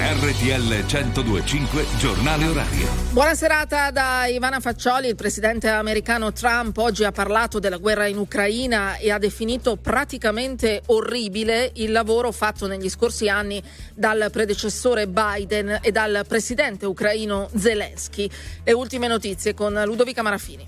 RTL 102.5 Giornale Orario. Buona serata da Ivana Faccioli. Il presidente americano Trump oggi ha parlato della guerra in Ucraina e ha definito praticamente orribile il lavoro fatto negli scorsi anni dal predecessore Biden e dal presidente ucraino Zelensky. Le ultime notizie con Ludovica Marafini.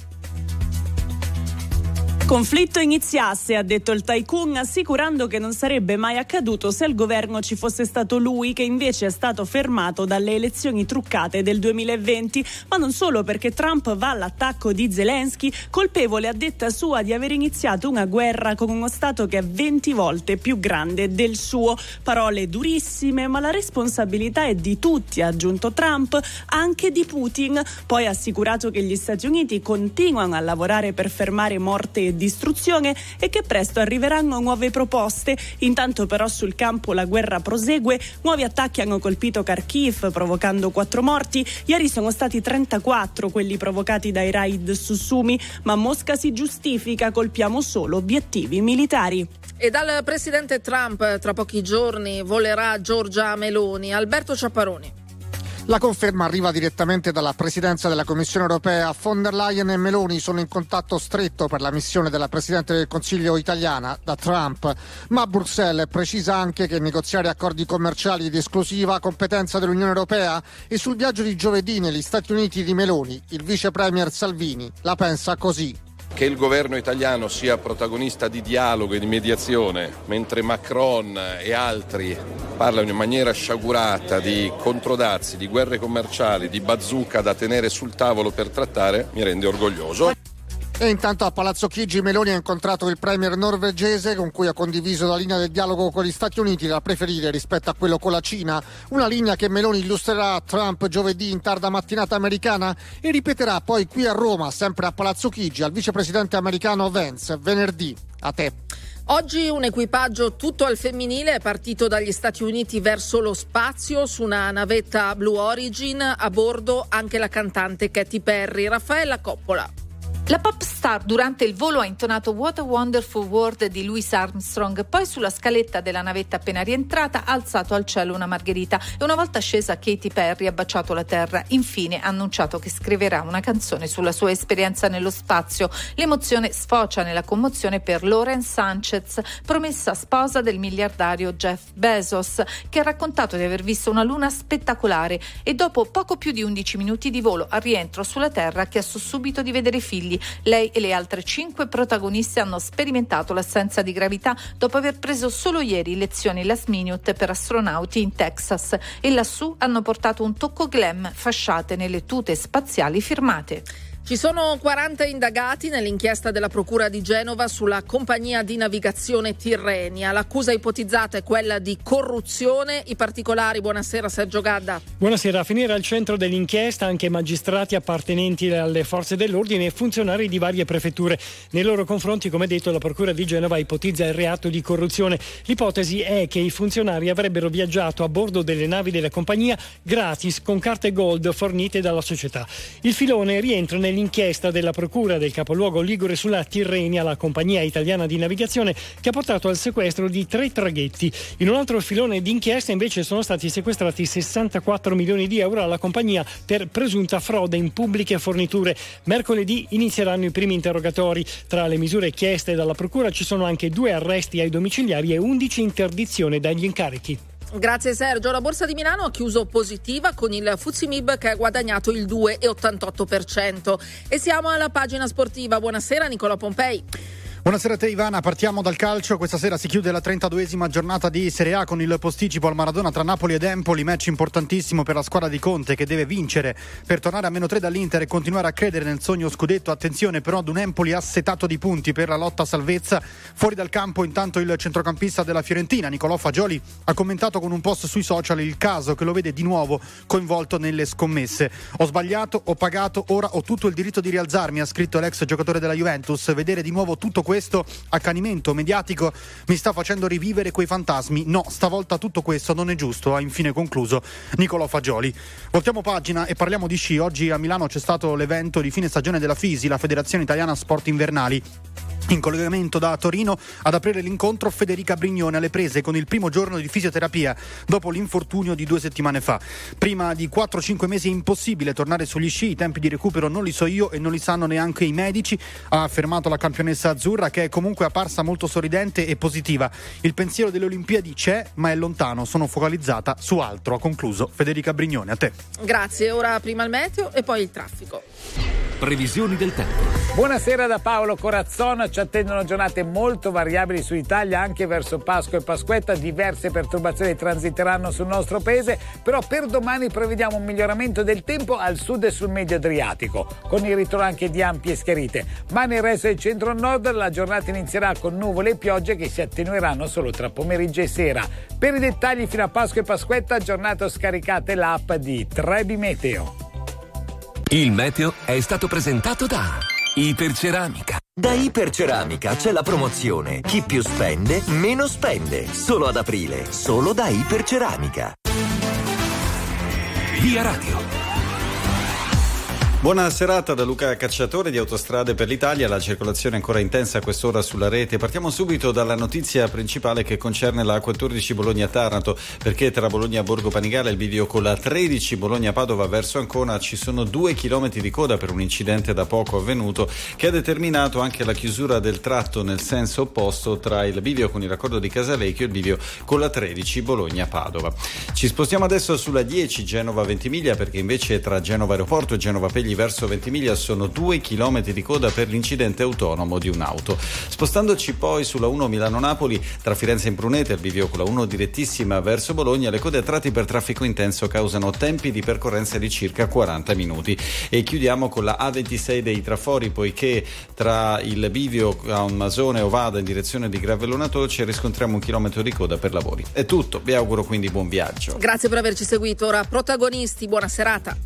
Conflitto iniziasse, ha detto il tycoon, assicurando che non sarebbe mai accaduto se al governo ci fosse stato lui, che invece è stato fermato dalle elezioni truccate del 2020. Ma non solo, perché Trump va all'attacco di Zelensky, colpevole a detta sua di aver iniziato una guerra con uno Stato che è 20 volte più grande del suo. Parole durissime, ma la responsabilità è di tutti, ha aggiunto Trump, anche di Putin. Poi ha assicurato che gli Stati Uniti continuano a lavorare per fermare morte e distruzione e che presto arriveranno nuove proposte. Intanto però sul campo la guerra prosegue. Nuovi attacchi hanno colpito Kharkiv, provocando 4 morti. Ieri sono stati 34 quelli provocati dai raid su Sumi, ma Mosca si giustifica: colpiamo solo obiettivi militari. E dal presidente Trump tra pochi giorni volerà Giorgia Meloni. Alberto Ciapparoni. La conferma arriva direttamente dalla presidenza della Commissione europea. Von der Leyen e Meloni sono in contatto stretto per la missione della Presidente del Consiglio italiana da Trump, ma Bruxelles precisa anche che negoziare accordi commerciali di esclusiva competenza dell'Unione europea. E sul viaggio di giovedì negli Stati Uniti di Meloni, il vice premier Salvini la pensa così. Che il governo italiano sia protagonista di dialogo e di mediazione, mentre Macron e altri parlano in maniera sciagurata di controdazi, di guerre commerciali, di bazooka da tenere sul tavolo per trattare, mi rende orgoglioso. E intanto a Palazzo Chigi Meloni ha incontrato il premier norvegese, con cui ha condiviso la linea del dialogo con gli Stati Uniti da preferire rispetto a quello con la Cina, una linea che Meloni illustrerà a Trump giovedì in tarda mattinata americana e ripeterà poi qui a Roma, sempre a Palazzo Chigi, al vicepresidente americano Vance venerdì. A te. Oggi un equipaggio tutto al femminile è partito dagli Stati Uniti verso lo spazio su una navetta Blue Origin, a bordo anche la cantante Katy Perry. Raffaella Coppola. La pop star durante il volo ha intonato What a Wonderful World di Louis Armstrong, poi sulla scaletta della navetta appena rientrata ha alzato al cielo una margherita e una volta scesa Katy Perry ha baciato la terra. Infine ha annunciato che scriverà una canzone sulla sua esperienza nello spazio. L'emozione sfocia nella commozione per Lauren Sanchez, promessa sposa del miliardario Jeff Bezos, che ha raccontato di aver visto una luna spettacolare e dopo poco più di 11 minuti di volo al rientro sulla terra ha chiesto subito di vedere i figli. Lei e le altre 5 protagoniste hanno sperimentato l'assenza di gravità dopo aver preso solo ieri lezioni last minute per astronauti in Texas e lassù hanno portato un tocco glam fasciate nelle tute spaziali firmate. Ci sono 40 indagati nell'inchiesta della Procura di Genova sulla compagnia di navigazione Tirrenia. L'accusa ipotizzata è quella di corruzione. I particolari, buonasera Sergio Gadda. Buonasera. A finire al centro dell'inchiesta anche magistrati appartenenti alle forze dell'ordine e funzionari di varie prefetture. Nei loro confronti, come detto, la Procura di Genova ipotizza il reato di corruzione. L'ipotesi è che i funzionari avrebbero viaggiato a bordo delle navi della compagnia gratis con carte gold fornite dalla società. Il filone rientra nell'inchiesta della Procura del capoluogo ligure sulla Tirrenia, la compagnia italiana di navigazione che ha portato al sequestro di 3 traghetti. In un altro filone d'inchiesta invece sono stati sequestrati 64 milioni di euro alla compagnia per presunta frode in pubbliche forniture. Mercoledì inizieranno i primi interrogatori. Tra le misure chieste dalla Procura ci sono anche 2 arresti ai domiciliari e 11 interdizioni dagli incarichi. Grazie Sergio. La Borsa di Milano ha chiuso positiva con il FTSE MIB che ha guadagnato il 2,88%. E siamo alla pagina sportiva. Buonasera Nicola Pompei. Buonasera a te Ivana, partiamo dal calcio. Questa sera si chiude la 32esima giornata di Serie A con il posticipo al Maradona tra Napoli ed Empoli, match importantissimo per la squadra di Conte che deve vincere per tornare a -3 dall'Inter e continuare a credere nel sogno scudetto. Attenzione però ad un Empoli assetato di punti per la lotta a salvezza. Fuori dal campo intanto il centrocampista della Fiorentina Nicolò Fagioli ha commentato con un post sui social il caso che lo vede di nuovo coinvolto nelle scommesse. Ho sbagliato, ho pagato, ora ho tutto il diritto di rialzarmi, ha scritto l'ex giocatore della Juventus. Vedere di nuovo tutto questo accanimento mediatico mi sta facendo rivivere quei fantasmi. No, stavolta tutto questo non è giusto, ha infine concluso Nicolò Fagioli. Voltiamo pagina e parliamo di sci. Oggi a Milano c'è stato l'evento di fine stagione della FISI, la Federazione Italiana Sport Invernali. In collegamento da Torino ad aprire l'incontro Federica Brignone alle prese con il primo giorno di fisioterapia dopo l'infortunio di 2 settimane fa. Prima di 4-5 mesi è impossibile tornare sugli sci, i tempi di recupero non li so io e non li sanno neanche i medici, ha affermato la campionessa azzurra, che è comunque apparsa molto sorridente e positiva. Il pensiero delle Olimpiadi c'è, ma è lontano, sono focalizzata su altro, ha concluso Federica Brignone. A te. Grazie, ora prima il meteo e poi il traffico. Previsioni del tempo. Buonasera da Paolo Corazzon. Ci attendono giornate molto variabili su Italia anche verso Pasqua e Pasquetta. Diverse perturbazioni transiteranno sul nostro paese, però per domani prevediamo un miglioramento del tempo al sud e sul medio Adriatico, con il ritorno anche di ampie schiarite. Ma nel resto del centro-nord la giornata inizierà con nuvole e piogge che si attenueranno solo tra pomeriggio e sera. Per i dettagli fino a Pasqua e Pasquetta, giornata scaricate l'app di Trebi Meteo. Il meteo è stato presentato da Iperceramica. Da Iperceramica c'è la promozione Chi più spende, meno spende. Solo ad aprile, solo da Iperceramica. Via Radio. Buona serata da Luca Cacciatore di Autostrade per l'Italia. La circolazione è ancora intensa a quest'ora sulla rete. Partiamo subito dalla notizia principale che concerne la A14 Bologna-Taranto, perché tra Bologna e Borgo Panigale il bivio con la 13 Bologna-Padova verso Ancona ci sono 2 chilometri di coda per un incidente da poco avvenuto che ha determinato anche la chiusura del tratto nel senso opposto tra il bivio con il raccordo di Casalecchio e il bivio con la 13 Bologna-Padova. Ci spostiamo adesso sulla 10 Genova-Ventimiglia, perché invece tra Genova Aeroporto e Genova Pegli verso Ventimiglia sono 2 chilometri di coda per l'incidente autonomo di un'auto. Spostandoci poi sulla 1 Milano-Napoli, tra Firenze e Imprunete, il bivio con la 1 direttissima verso Bologna, le code a tratti per traffico intenso causano tempi di percorrenza di circa 40 minuti. E chiudiamo con la A26 dei Trafori, poiché tra il bivio a un Masone o Vada in direzione di Gravellona Toce riscontriamo 1 chilometro di coda per lavori. È tutto, vi auguro quindi buon viaggio. Grazie per averci seguito. Ora protagonisti, buona serata.